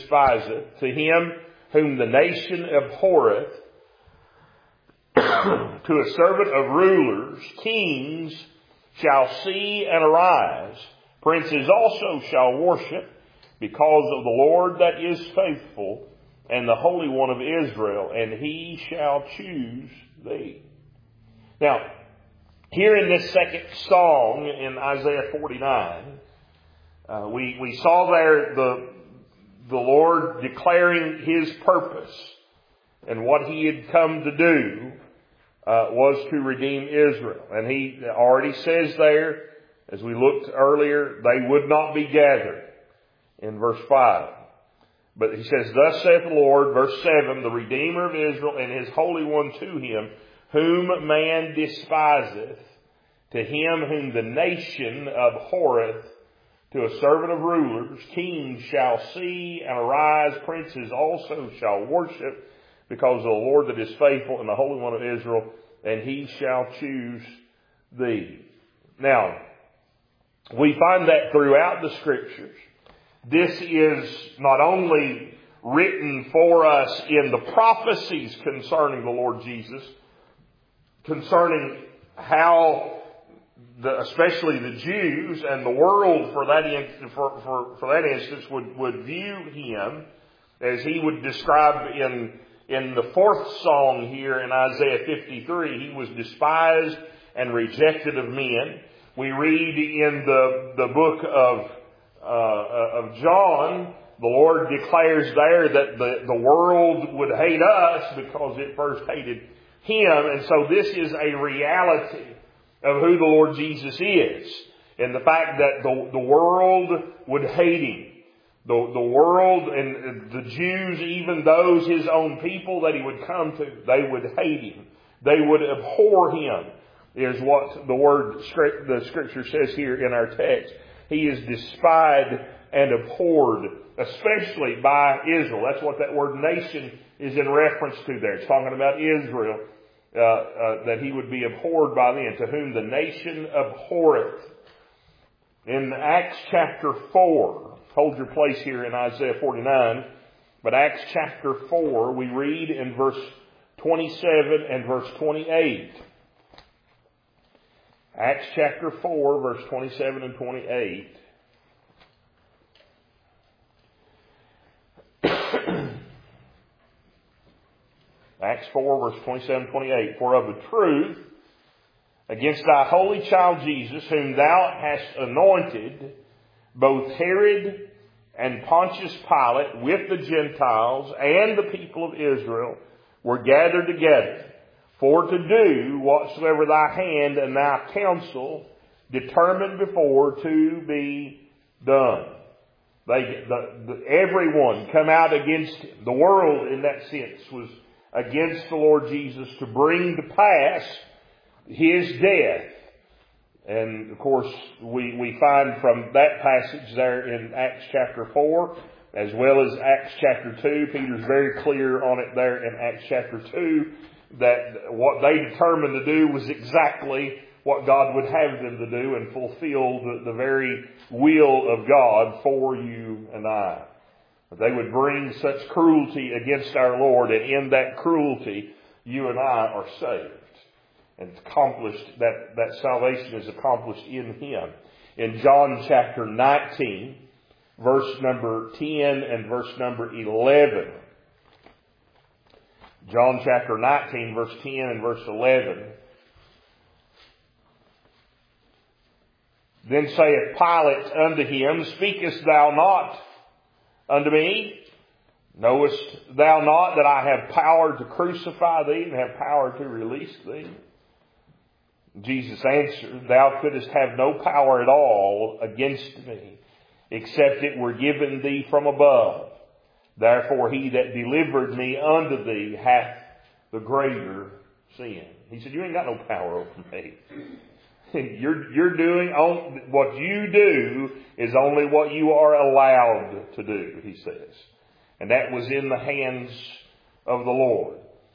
despiseth, to him whom the nation abhorreth, to a servant of rulers, kings shall see and arise. Princes also shall worship, because of the Lord that is faithful, and the Holy One of Israel, and he shall choose thee. Now, here in this second song in Isaiah 49, we saw there the Lord declaring his purpose, and what he had come to do was to redeem Israel. And he already says there, as we looked earlier, they would not be gathered in verse 5. But he says, thus saith the Lord, verse 7, the Redeemer of Israel and his Holy One to him, whom man despiseth, to him whom the nation abhorreth, to a servant of rulers, kings shall see and arise, princes also shall worship, because of the Lord that is faithful and the Holy One of Israel, and he shall choose thee. Now, we find that throughout the Scriptures. This is not only written for us in the prophecies concerning the Lord Jesus, concerning how especially the Jews and the world for that instance would view him, as he would describe in the fourth song here in Isaiah 53, he was despised and rejected of men. We read in the book of John, the Lord declares there that the world would hate us because it first hated him. And so this is a reality of who the Lord Jesus is, and the fact that the world would hate him. The world and the Jews, even those his own people that he would come to, they would hate him. They would abhor him, is what the Scripture says here in our text. He is despised and abhorred, especially by Israel. That's what that word nation is in reference to there. It's talking about Israel. That he would be abhorred by them, to whom the nation abhorreth. In Acts chapter 4, hold your place here in Isaiah 49, but Acts chapter 4, we read in verse 27 and verse 28. Acts chapter 4, verse 27 and 28. Acts 4, verse 27-28. For of a truth, against thy holy child Jesus, whom thou hast anointed, both Herod and Pontius Pilate with the Gentiles and the people of Israel were gathered together, for to do whatsoever thy hand and thy counsel determined before to be done. Everyone come out against him. The world, in that sense, was against the Lord Jesus to bring to pass his death. And of course, we find from that passage there in Acts chapter 4, as well as Acts chapter 2, Peter's very clear on it there in Acts chapter 2, that what they determined to do was exactly what God would have them to do, and fulfill the very will of God for you and I. They would bring such cruelty against our Lord, and in that cruelty, you and I are saved. And it's accomplished, that salvation is accomplished in him. In John chapter 19, verse number 10 and verse number 11. John chapter 19, verse 10 and verse 11. Then saith Pilate unto him, Speakest thou not unto me? Knowest thou not that I have power to crucify thee and have power to release thee? Jesus answered, Thou couldst have no power at all against me, except it were given thee from above. Therefore he that delivered me unto thee hath the greater sin. He said, you ain't got no power over me. You're doing, what you do is only what you are allowed to do, he says. And that was in the hands of the Lord.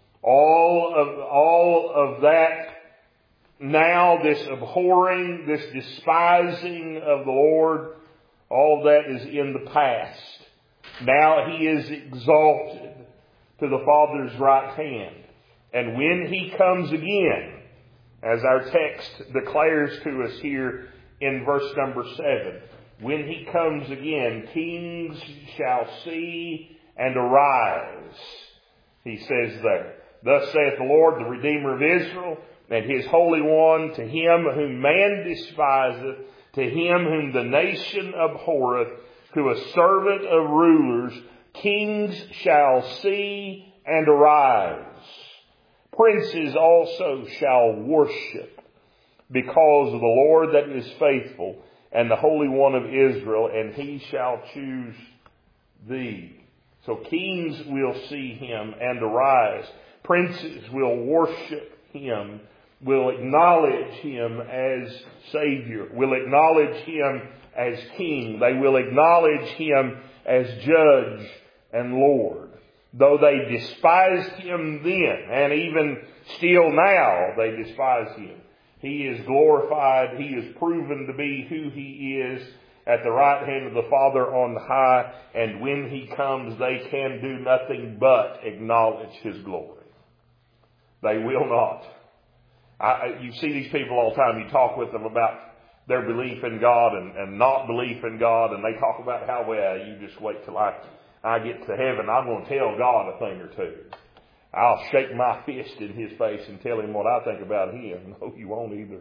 All of that, now this abhorring, this despising of the Lord, all that is in the past. Now He is exalted to the Father's right hand. And when He comes again, as our text declares to us here in verse number 7, when He comes again, kings shall see and arise. He says there, thus saith the Lord, the Redeemer of Israel, and His Holy One, to him whom man despiseth, to him whom the nation abhorreth, to a servant of rulers, kings shall see and arise. Princes also shall worship, because of the Lord that is faithful, and the Holy One of Israel, and He shall choose thee. So kings will see Him and arise. Princes will worship Him, will acknowledge Him as Savior, will acknowledge Him as King. They will acknowledge Him as Judge and Lord. Though they despised Him then, and even still now they despise Him, He is glorified. He is proven to be who He is at the right hand of the Father on high. And when He comes, they can do nothing but acknowledge His glory. They will not. You see these people all the time. You talk with them about their belief in God and not belief in God. And they talk about how, well, you just wait till I get to heaven. I'm going to tell God a thing or two. I'll shake my fist in His face and tell Him what I think about Him. No, you won't either.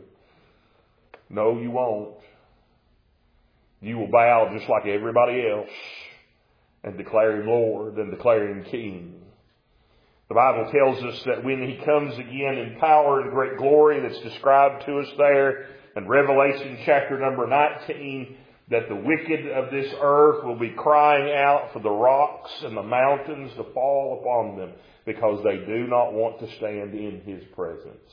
No, you won't. You will bow just like everybody else and declare Him Lord and declare Him King. The Bible tells us that when He comes again in power and great glory that's described to us there in Revelation chapter number 19, that the wicked of this earth will be crying out for the rocks and the mountains to fall upon them, because they do not want to stand in His presence.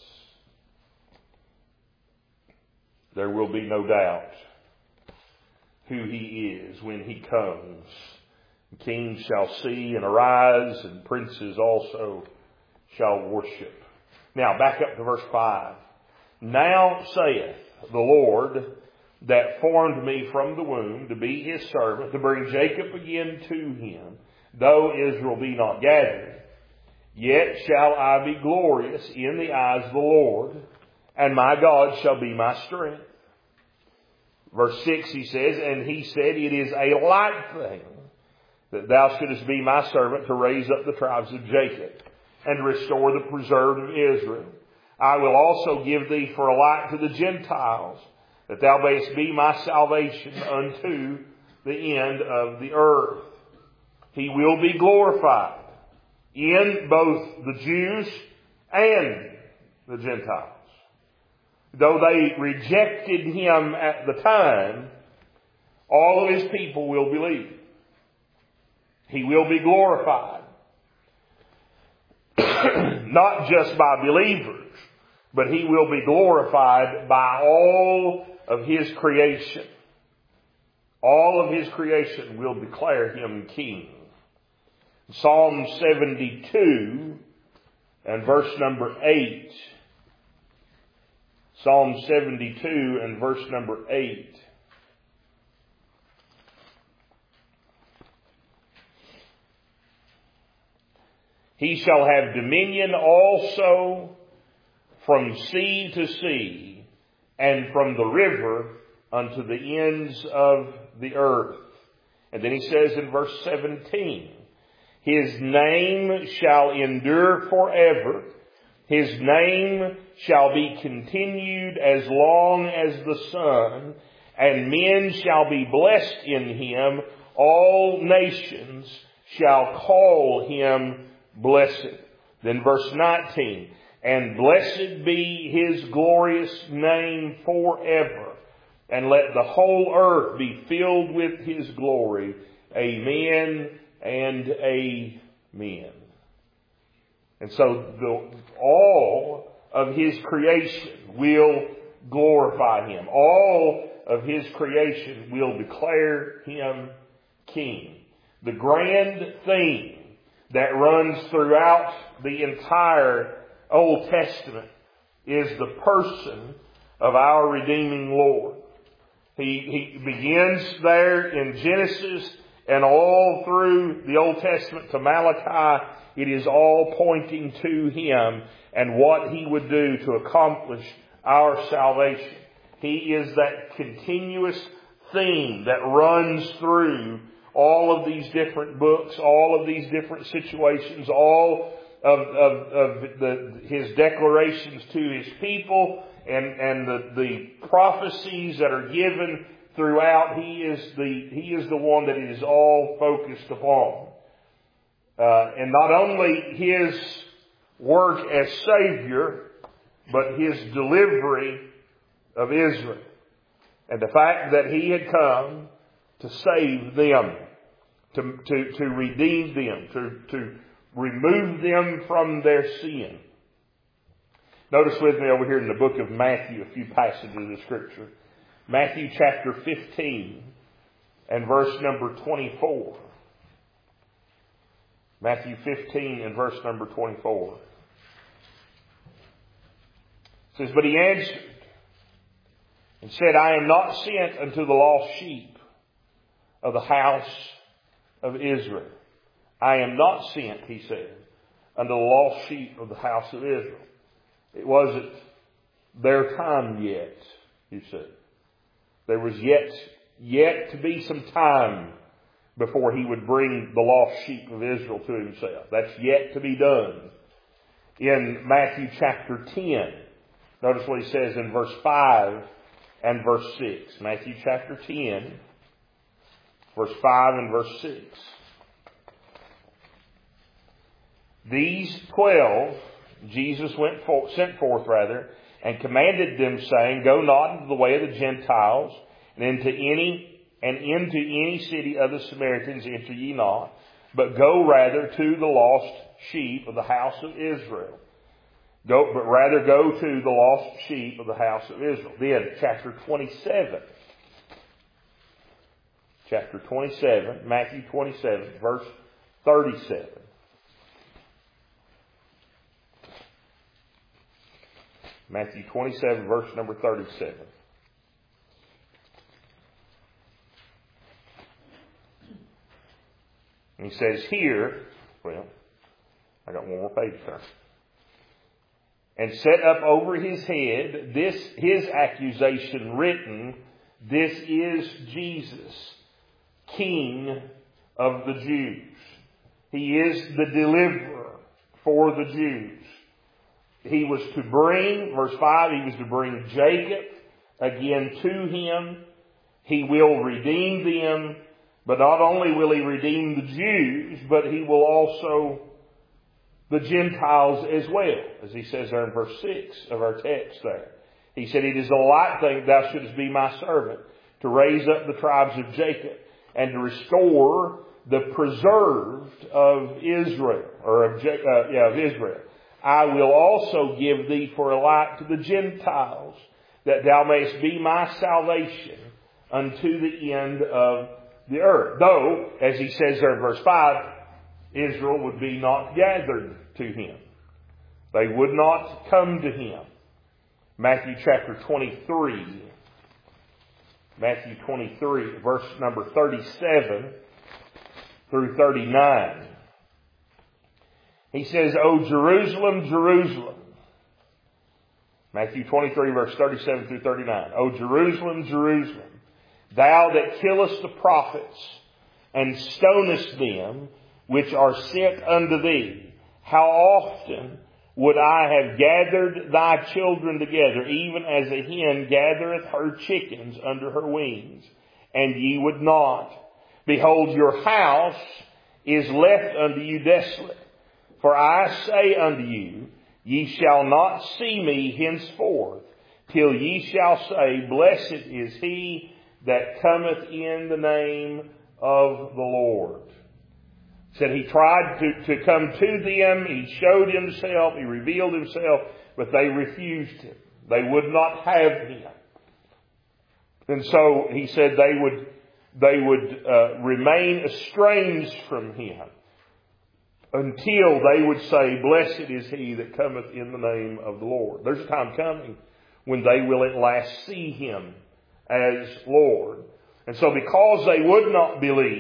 There will be no doubt who He is when He comes. Kings shall see and arise, and princes also shall worship. Now, back up to verse 5. Now saith the Lord that formed me from the womb to be His servant, to bring Jacob again to Him, though Israel be not gathered, yet shall I be glorious in the eyes of the Lord, and my God shall be my strength. Verse 6 he says, and He said, it is a light thing that thou shouldest be my servant to raise up the tribes of Jacob and restore the preserved of Israel. I will also give thee for a light to the Gentiles, that thou mayest be my salvation unto the end of the earth. He will be glorified in both the Jews and the Gentiles. Though they rejected Him at the time, all of His people will believe. He will be glorified. Not just by believers, but He will be glorified by all of His creation. All of His creation will declare Him King. Psalm 72 and verse number 8. Psalm 72 and verse number 8. He shall have dominion also from sea to sea, and from the river unto the ends of the earth. And then he says in verse 17, His name shall endure forever. His name shall be continued as long as the sun, and men shall be blessed in Him. All nations shall call Him blessed. Then verse 19, and blessed be His glorious name forever, and let the whole earth be filled with His glory. Amen and amen. And so all of His creation will glorify Him. All of His creation will declare Him King. The grand theme that runs throughout the entire Old Testament is the person of our redeeming Lord. He begins there in Genesis and all through the Old Testament to Malachi, it is all pointing to Him and what He would do to accomplish our salvation. He is that continuous theme that runs through all of these different books, all of these different situations, all of His declarations to His people, and the prophecies that are given throughout. He is the one that it is all focused upon. And not only His work as Savior, but His delivery of Israel. And the fact that He had come to save them, to redeem them, to remove them from their sin. Notice with me over here in the book of Matthew a few passages of Scripture. Matthew chapter 15 and verse number 24. Matthew 15 and verse number 24. It says, "But He answered and said, I am not sent unto the lost sheep of the house of Israel. I am not sent," He said, "unto the lost sheep of the house of Israel." It wasn't their time yet, He said. There was yet to be some time before He would bring the lost sheep of Israel to Himself. That's yet to be done. In Matthew chapter 10, notice what He says in verse 5 and verse 6. Matthew chapter 10, verse 5 and verse 6. "These 12 Jesus sent forth, and commanded them, saying, Go not into the way of the Gentiles, and into any city of the Samaritans enter ye not, but go rather to the lost sheep of the house of Israel. But rather go to the lost sheep of the house of Israel." Then, chapter 27. Chapter 27, Matthew 27, verse 37. Matthew 27, verse number 37. And He says here, well, I got one more page there. "And set up over His head His accusation written, This is Jesus, King of the Jews." He is the deliverer for the Jews. He was to bring, verse 5, He was to bring Jacob again to Him. He will redeem them, but not only will He redeem the Jews, but He will also the Gentiles as well, as He says there in verse 6 of our text there. He said, "It is a light thing thou shouldest be my servant, to raise up the tribes of Jacob, and to restore the preserved of Israel," or of Israel. "I will also give thee for a light to the Gentiles, that thou mayest be my salvation unto the end of the earth." Though, as He says there in verse 5, Israel would be not gathered to Him. They would not come to Him. Matthew chapter 23. Matthew 23, verse number 37 through 39. He says, "O Jerusalem, Jerusalem." Matthew 23, verse 37 through 39. "O Jerusalem, Jerusalem, thou that killest the prophets, and stonest them which are sent unto thee, how often would I have gathered thy children together, even as a hen gathereth her chickens under her wings, and ye would not? Behold, your house is left unto you desolate. For I say unto you, ye shall not see me henceforth, till ye shall say, Blessed is he that cometh in the name of the Lord." Said He tried to come to them. He showed Himself. He revealed Himself. But they refused Him. They would not have Him. And so He said they would remain estranged from Him until they would say, Blessed is he that cometh in the name of the Lord. There's a time coming when they will at last see Him as Lord. And so because they would not believe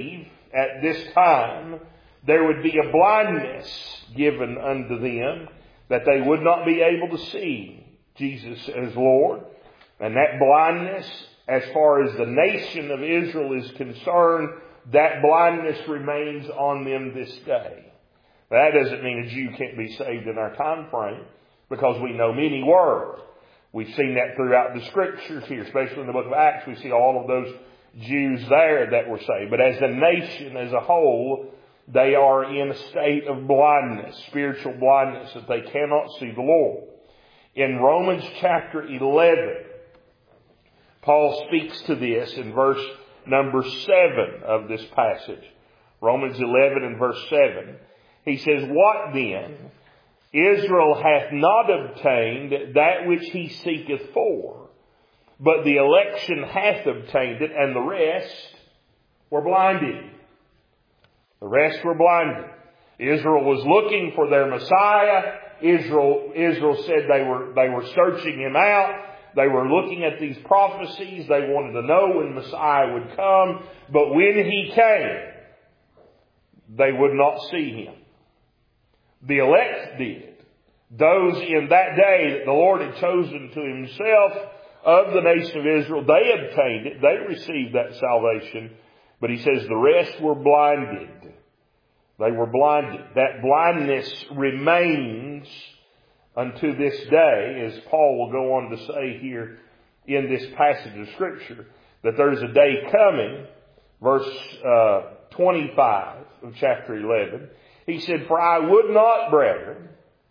at this time, there would be a blindness given unto them, that they would not be able to see Jesus as Lord. And that blindness, as far as the nation of Israel is concerned, that blindness remains on them this day. That doesn't mean a Jew can't be saved in our time frame, because we know many were. We've seen that throughout the Scriptures here, especially in the book of Acts. We see all of those Jews there that were saved. But as a nation as a whole, they are in a state of blindness, spiritual blindness, that they cannot see the Lord. In Romans chapter 11, Paul speaks to this in verse number 7 of this passage. Romans 11 and verse 7. He says, "What then? Israel hath not obtained that which he seeketh for, but the election hath obtained it, and the rest were blinded." The rest were blinded. Israel was looking for their Messiah. Israel said they were searching him out. They were looking at these prophecies. They wanted to know when Messiah would come. But when he came, they would not see him. The elect did. Those in that day that the Lord had chosen to himself of the nation of Israel, they obtained it. They received that salvation. But he says the rest were blinded. They were blinded. That blindness remains unto this day, as Paul will go on to say here in this passage of Scripture, that there's a day coming, verse 25 of chapter 11. He said, For I would not, brethren,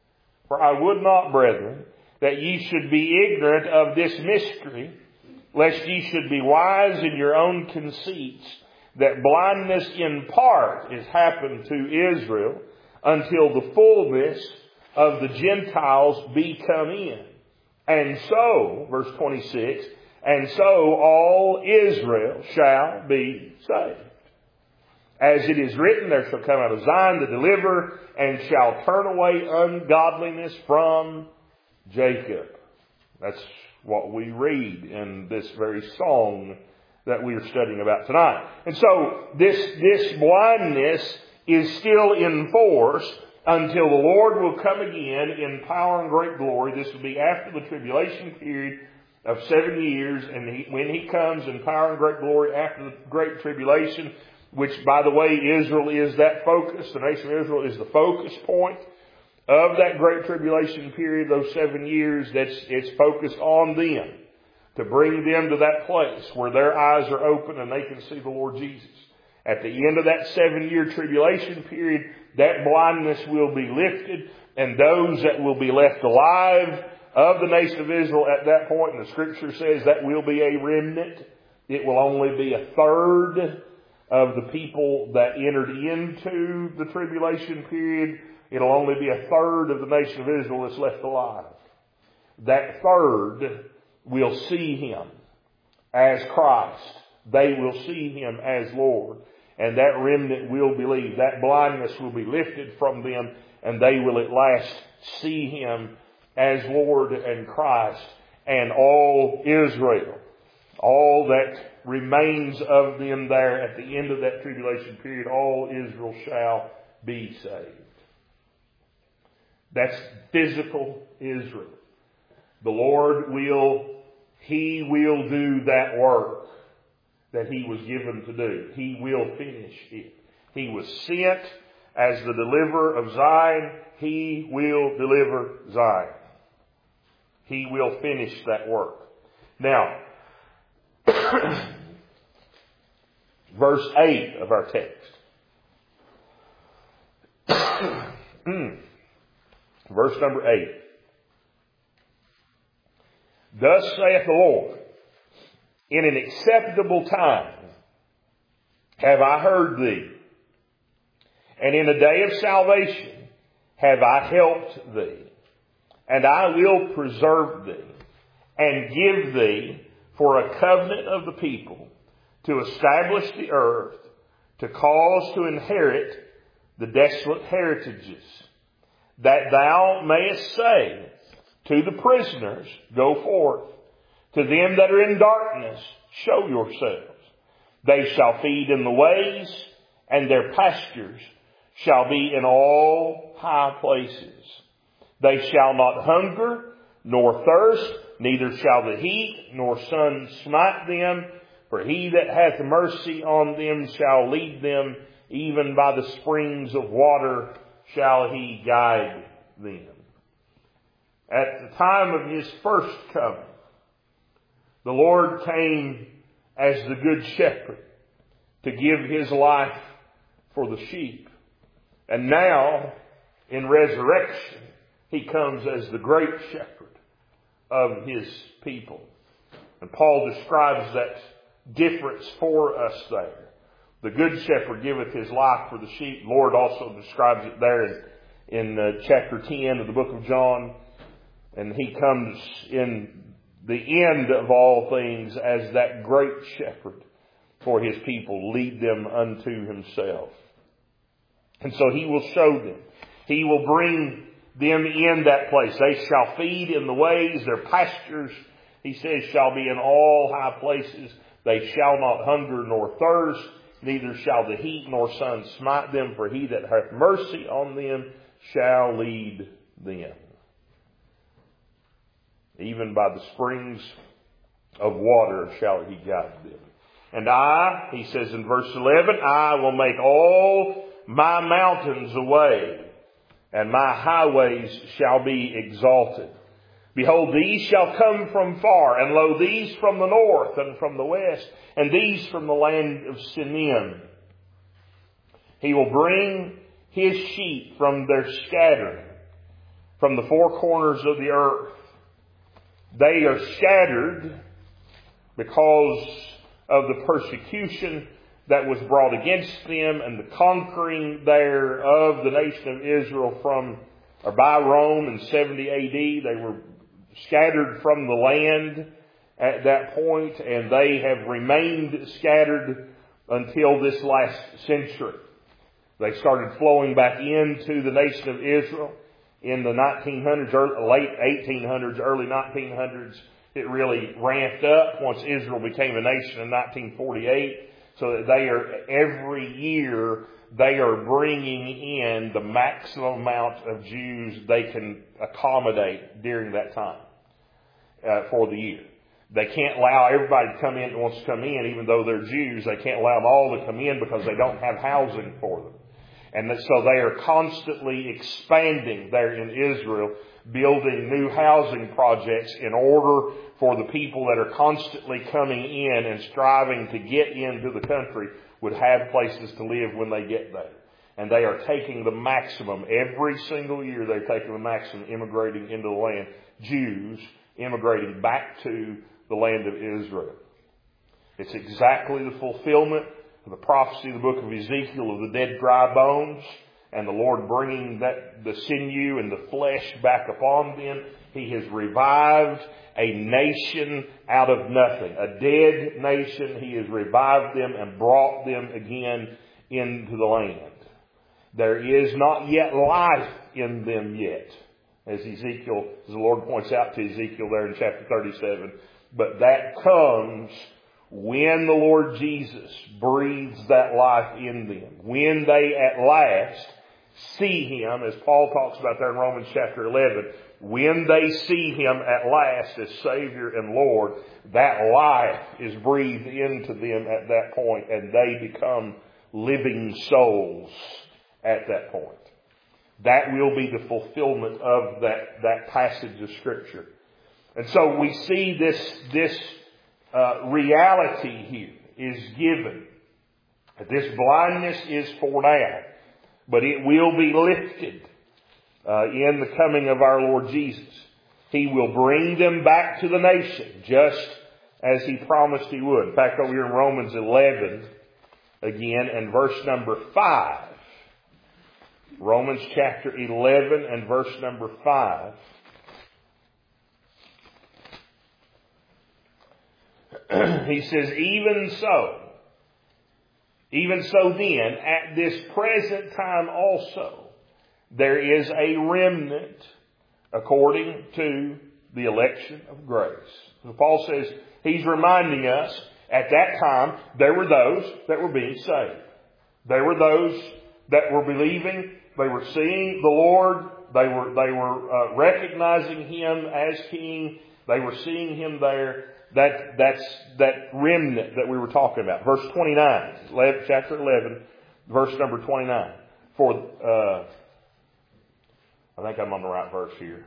that ye should be ignorant of this mystery, lest ye should be wise in your own conceits, that blindness in part is happened to Israel until the fullness of the Gentiles be come in. And so, verse 26, and so all Israel shall be saved. As it is written, there shall come out of Zion the deliverer, and shall turn away ungodliness from Jacob. That's what we read in this very song that we are studying about tonight. And so this blindness is still in force until the Lord will come again in power and great glory. This will be after the tribulation period of 7 years. And when he comes in power and great glory after the great tribulation, which, by the way, Israel is that focus. The nation of Israel is the focus point of that great tribulation period, those 7 years. It's focused on them, to bring them to that place where their eyes are open and they can see the Lord Jesus. At the end of that 7-year tribulation period, that blindness will be lifted, and those that will be left alive of the nation of Israel at that point, and the Scripture says that will be a remnant. It will only be a third of the people that entered into the tribulation period. It'll only be a third of the nation of Israel that's left alive. That third will see him as Christ. They will see him as Lord. And that remnant will believe. That blindness will be lifted from them, and they will at last see him as Lord and Christ. And all Israel, all that remains of them there at the end of that tribulation period, all Israel shall be saved. That's physical Israel. The Lord He will do that work that He was given to do. He will finish it. He was sent as the deliverer of Zion. He will deliver Zion. He will finish that work. Now, verse 8 of our text. Verse number 8. Thus saith the Lord, in an acceptable time have I heard thee, and in a day of salvation have I helped thee, and I will preserve thee, and give thee for a covenant of the people, to establish the earth, to cause to inherit the desolate heritages, that thou mayest say to the prisoners, go forth. To them that are in darkness, show yourselves. They shall feed in the ways, and their pastures shall be in all high places. They shall not hunger, nor thirst, neither shall the heat nor sun smite them. For he that hath mercy on them shall lead them, even by the springs of water shall he guide them. At the time of his first coming, the Lord came as the good shepherd to give his life for the sheep. And now, in resurrection, he comes as the great shepherd of his people. And Paul describes that difference for us there. The good shepherd giveth his life for the sheep. The Lord also describes it there in chapter 10 of the book of John. And he comes in the end of all things as that great shepherd for his people, lead them unto himself. And so he will show them. He will bring them in that place. They shall feed in the ways. Their pastures, he says, shall be in all high places. They shall not hunger nor thirst, neither shall the heat nor sun smite them. For he that hath mercy on them shall lead them. Even by the springs of water shall he guide them. And I, he says in verse 11, I will make all my mountains a way, and my highways shall be exalted. Behold, these shall come from far, and lo, these from the north and from the west, and these from the land of Sinim. He will bring his sheep from their scattering, from the four corners of the earth. They are scattered because of the persecution that was brought against them and the conquering there of the nation of Israel by Rome in 70 AD. They were scattered from the land at that point, and they have remained scattered until this last century. They started flowing back into the nation of Israel in the 1900s, late 1800s, early 1900s. It really ramped up once Israel became a nation in 1948. So that every year, they are bringing in the maximum amount of Jews they can accommodate during that time for the year. They can't allow everybody to come in that wants to come in, even though they're Jews. They can't allow them all to come in because they don't have housing for them. And so they are constantly expanding there in Israel, building new housing projects in order for the people that are constantly coming in and striving to get into the country would have places to live when they get there. And they are taking the maximum. Every single year they're taking the maximum immigrating into the land. Jews immigrating back to the land of Israel. It's exactly the fulfillment of the prophecy of the book of Ezekiel of the dead dry bones, and the Lord bringing the sinew and the flesh back upon them. He has revived a nation out of nothing. A dead nation. He has revived them and brought them again into the land. There is not yet life in them yet. As the Lord points out to Ezekiel there in chapter 37. But that comes when the Lord Jesus breathes that life in them. When they at last see Him, as Paul talks about there in Romans chapter 11, when they see Him at last as Savior and Lord, that life is breathed into them at that point, and they become living souls at that point. That will be the fulfillment of that passage of Scripture. And so we see this reality here is given. This blindness is for now, but it will be lifted in the coming of our Lord Jesus. He will bring them back to the nation, just as He promised He would. In fact, over here in Romans 11, again, and verse number 5. Romans chapter 11 and verse number 5. He says, even so then, at this present time also, there is a remnant according to the election of grace. So Paul says, he's reminding us, at that time, there were those that were being saved. They were those that were believing. They were seeing the Lord. They were recognizing Him as King. They were seeing Him there. That's that remnant that we were talking about. Verse 29, chapter 11, verse number 29. I think I'm on the right verse here.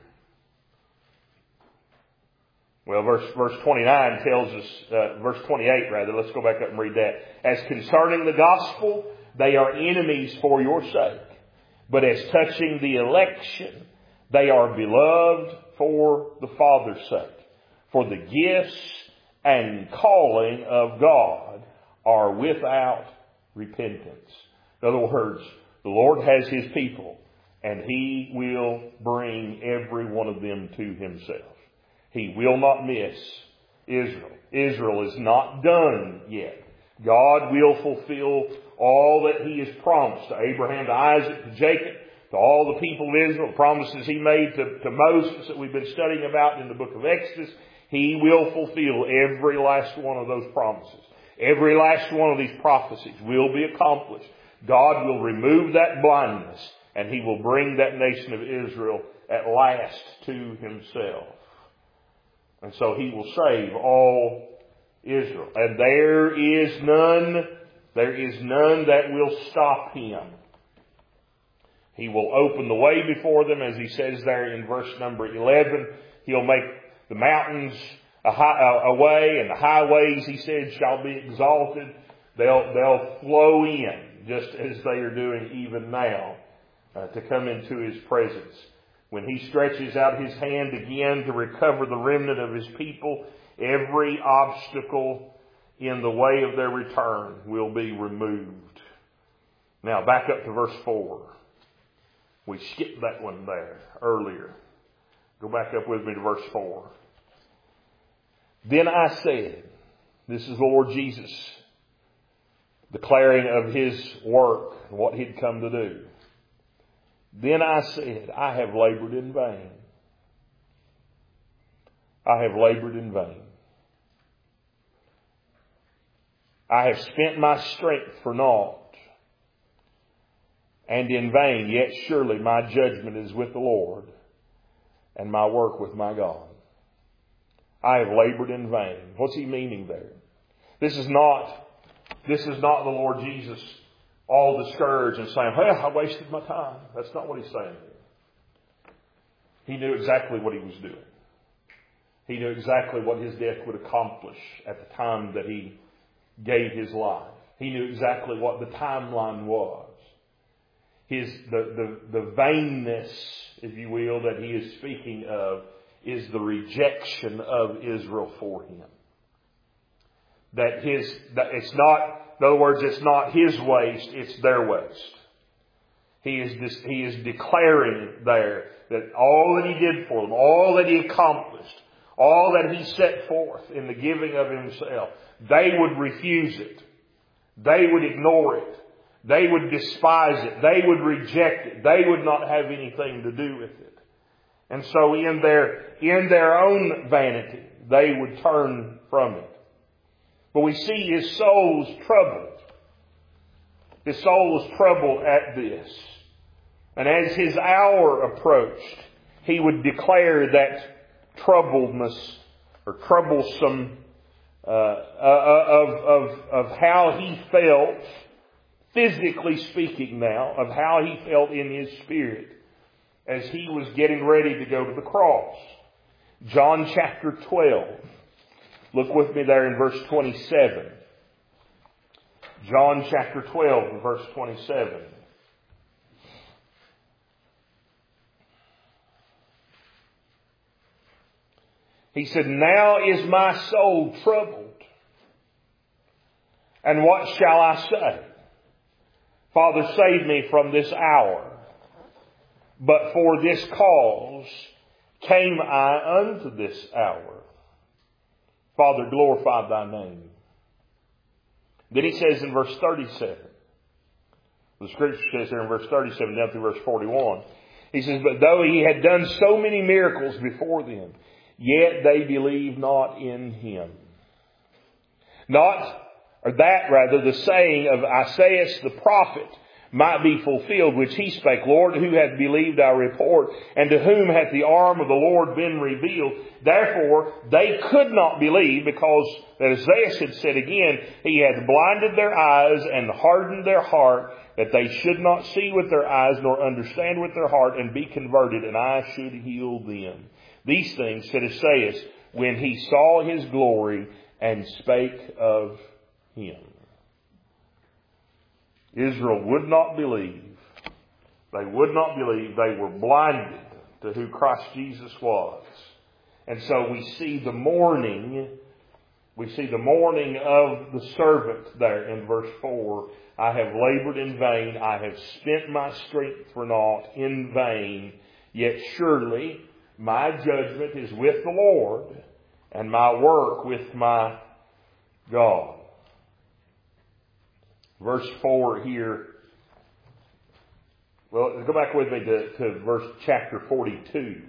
Well, verse 29 tells us, verse 28 rather, let's go back up and read that. As concerning the gospel, they are enemies for your sake. But as touching the election, they are beloved for the Father's sake. For the gifts and calling of God are without repentance. In other words, the Lord has His people, and He will bring every one of them to Himself. He will not miss Israel. Israel is not done yet. God will fulfill all that He has promised to Abraham, to Isaac, to Jacob, to all the people of Israel, the promises He made to Moses that we've been studying about in the book of Exodus. He will fulfill every last one of those promises. Every last one of these prophecies will be accomplished. God will remove that blindness, and He will bring that nation of Israel at last to Himself. And so He will save all Israel. And there is none that will stop Him. He will open the way before them, as He says there in verse number 11. He'll make the mountains a way, and the highways, He said, shall be exalted. They'll flow in, just as they are doing even now, to come into His presence. When He stretches out His hand again to recover the remnant of His people, every obstacle in the way of their return will be removed. Now back up to verse 4. We skipped that one there earlier. Go back up with me to verse 4. Then I said, this is the Lord Jesus declaring of His work and what He'd come to do. Then I said, I have labored in vain. I have labored in vain. I have spent my strength for naught, and in vain, yet surely my judgment is with the Lord, and my work with my God. I have labored in vain. What's He meaning there? This is not the Lord Jesus all discouraged and saying, well, I wasted my time. That's not what He's saying here. He knew exactly what He was doing. He knew exactly what His death would accomplish at the time that He gave His life. He knew exactly what the timeline was. The vainness, if you will, that He is speaking of is the rejection of Israel for Him. It's not, in other words, it's not His waste, it's their waste. He is declaring there that all that He did for them, all that He accomplished, all that He set forth in the giving of Himself, they would refuse it. They would ignore it. They would despise it. They would reject it. They would not have anything to do with it. And so in their own vanity, they would turn from it. But we see His soul's troubled. His soul was troubled at this. And as His hour approached, He would declare that troubledness or troublesome of how He felt, physically speaking now, of how He felt in His spirit as He was getting ready to go to the cross. John chapter 12. Look with me there in verse 27. John chapter 12 verse 27. He said, now is my soul troubled. And what shall I say? Father, save me from this hour. But for this cause came I unto this hour. Father, glorify Thy name. Then He says in verse 37, the Scripture says here in verse 37 down through verse 41, He says, but though He had done so many miracles before them, yet they believed not in Him. Not the saying of Isaiah the prophet might be fulfilled, which he spake, Lord, who hath believed our report, and to whom hath the arm of the Lord been revealed? Therefore, they could not believe, because as Isaiah had said again, He hath blinded their eyes and hardened their heart, that they should not see with their eyes, nor understand with their heart, and be converted, and I should heal them. These things said Isaiah when he saw His glory and spake of Him. Israel would not believe. They would not believe. They were blinded to who Christ Jesus was. And so we see the mourning. We see the mourning of the servant there in verse 4. I have labored in vain. I have spent my strength for naught in vain. Yet surely my judgment is with the Lord, and my work with my God. Verse 4 here. Well, go back with me to chapter 42.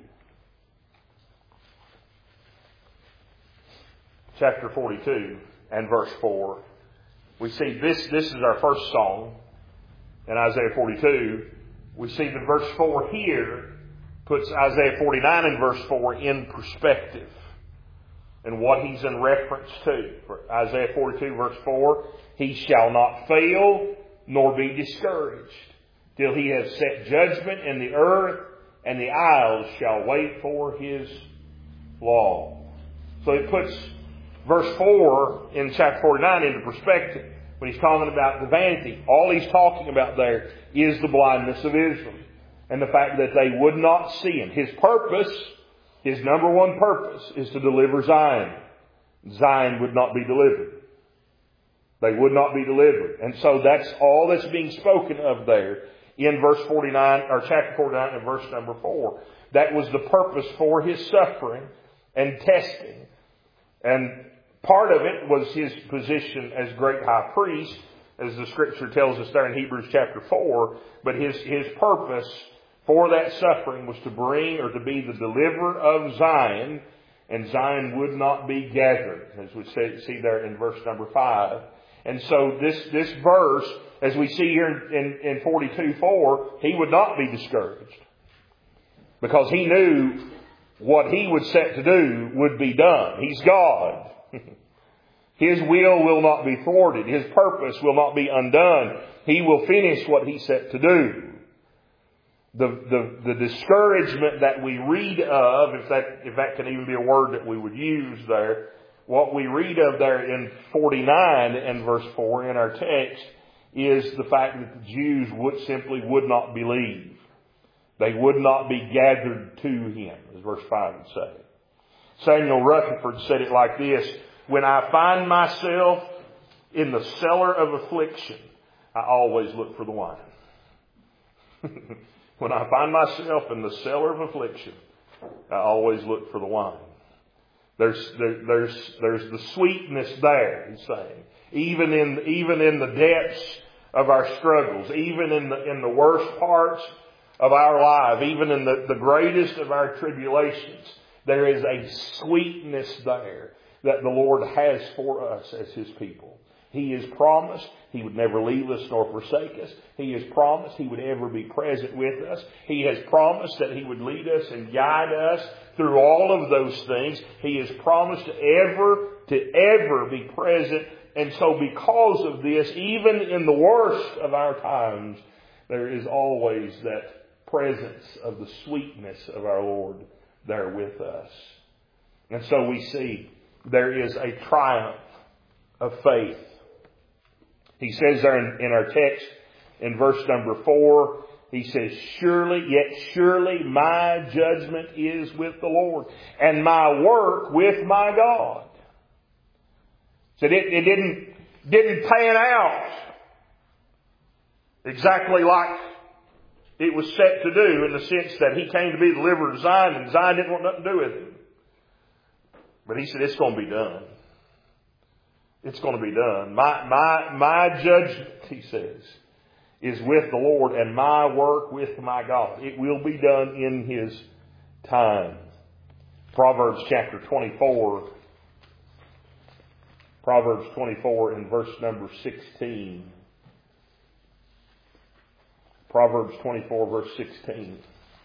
Chapter 42 and verse 4. We see this is our first song in Isaiah 42. We see that verse 4 here puts Isaiah 49 and verse 4 in perspective, and what he's in reference to. For Isaiah 42 verse 4, He shall not fail nor be discouraged till He has set judgment in the earth, and the isles shall wait for His law. So it puts verse 4 in chapter 49 into perspective. When he's talking about the vanity, all he's talking about there is the blindness of Israel, and the fact that they would not see Him. His purpose, His number one purpose, is to deliver Zion. Zion would not be delivered. They would not be delivered. And so that's all that's being spoken of there in verse 49, or chapter 49 and verse number 4. That was the purpose for His suffering and testing. And part of it was His position as great high priest, as the Scripture tells us there in Hebrews chapter 4. But His purpose for that suffering was to bring, or to be the deliverer of Zion, and Zion would not be gathered, as we see there in verse number 5. And so this verse, as we see here in 42:4, He would not be discouraged, because He knew what He was set to do would be done. He's God. His will not be thwarted. His purpose will not be undone. He will finish what He set to do. The discouragement that we read of, if that can even be a word that we would use there, what we read of there in 49 and verse 4 in our text is the fact that the Jews would not believe. They would not be gathered to Him, as verse 5 would say. Samuel Rutherford said it like this: when I find myself in the cellar of affliction, I always look for the wine. When I find myself in the cellar of affliction, I always look for the wine. There's the sweetness there, he's saying. Even in the depths of our struggles, even in the worst parts of our life, even in the greatest of our tribulations, there is a sweetness there that the Lord has for us as His people. He has promised He would never leave us nor forsake us. He has promised He would ever be present with us. He has promised that He would lead us and guide us through all of those things. He has promised to ever be present. And so because of this, even in the worst of our times, there is always that presence of the sweetness of our Lord there with us. And so we see there is a triumph of faith. He says there in our text, in verse number 4, he says, surely my judgment is with the Lord, and my work with my God. So it didn't pan out exactly like it was set to do, in the sense that He came to be the deliverer of Zion, and Zion didn't want nothing to do with Him. But He said, it's going to be done. It's going to be done. My judgment, He says, is with the Lord, and my work with my God. It will be done in His time. Proverbs chapter 24 Proverbs 24 and verse number 16. Proverbs 24 verse 16.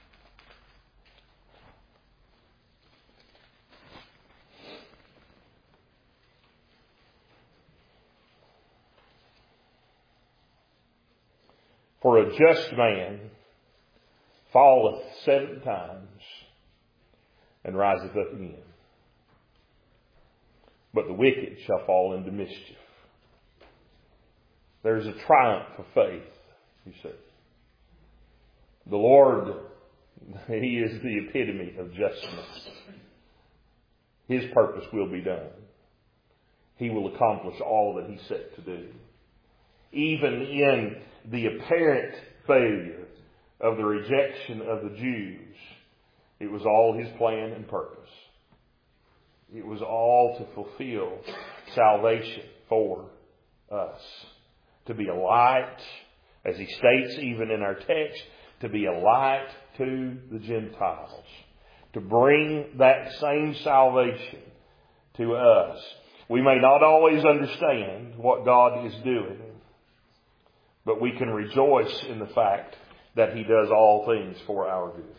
For a just man falleth 7 times and riseth up again, but the wicked shall fall into mischief. There's a triumph of faith, you see. The Lord, He is the epitome of justness. His purpose will be done. He will accomplish all that He set to do. Even in the apparent failure of the rejection of the Jews, it was all His plan and purpose. It was all to fulfill salvation for us. To be a light, as He states even in our text, to be a light to the Gentiles. To bring that same salvation to us. We may not always understand what God is doing, but we can rejoice in the fact that He does all things for our good.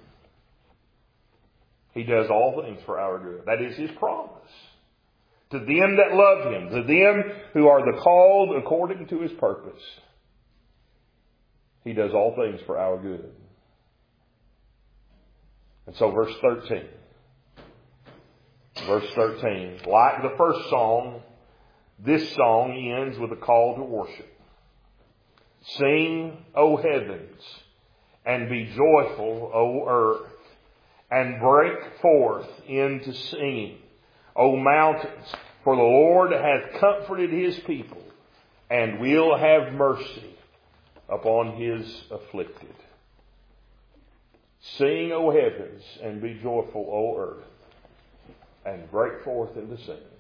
He does all things for our good. That is His promise. To them that love Him, to them who are the called according to His purpose, He does all things for our good. And so verse 13. Verse 13. Like the first song, this song ends with a call to worship. Sing, O heavens, and be joyful, O earth, and break forth into singing, O mountains, for the Lord hath comforted His people, and will have mercy upon His afflicted. Sing, O heavens, and be joyful, O earth, and break forth into singing.